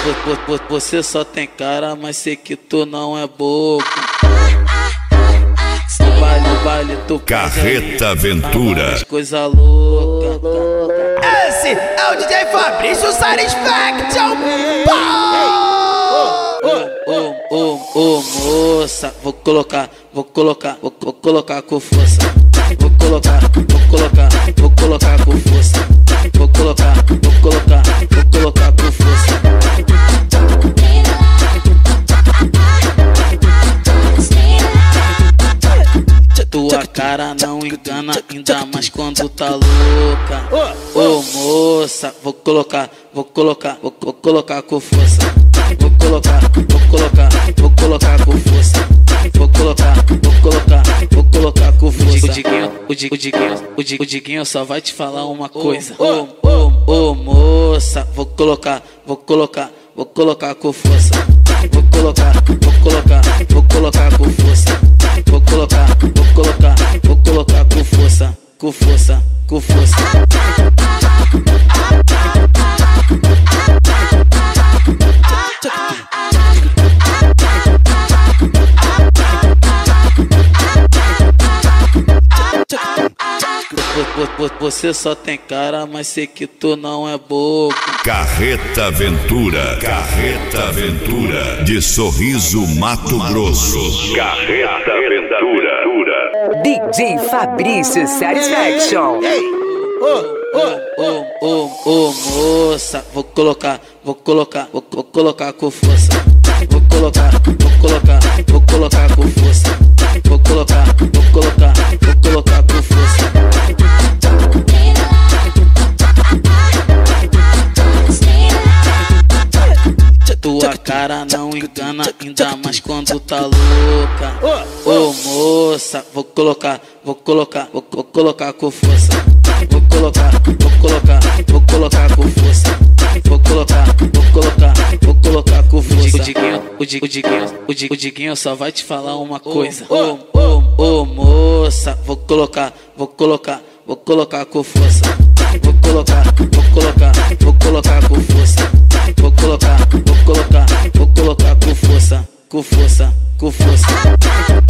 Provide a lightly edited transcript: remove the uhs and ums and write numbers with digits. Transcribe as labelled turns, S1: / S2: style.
S1: Você só tem cara, mas sei que tu não é bobo. No baile tu
S2: Carreta Ventura.
S1: Coisa louca.
S3: Esse é o DJ Fabrício Satisfaction.
S1: Ô moça, vou colocar com força. Vou colocar com força. Vou colocar com força. Tua cara não engana, ainda mais quando tá louca. Ô moça, vou colocar com força. Vou colocar com força. Vou colocar com força. O Diguinho só vai te falar uma coisa. Ô moça, vou colocar com força. Vou colocar com força. Vou colocar com força. Você só tem cara, mas sei que tu não é bobo.
S2: Carreta Ventura. De Sorriso, Mato Grosso. Carreta Ventura.
S4: DJ Fabrício Satisfaction.
S1: Ô moça, vou colocar com força. Vou colocar com força. Vou colocar com força. Tua cara não engana, ainda mais quando tá louca. Ô moça, vou colocar com força. Vou colocar com força. Vou colocar com força. O Diguinho só vai te falar uma coisa. Ô moça, vou colocar com força. Vou colocar com força. Vou colocar com força.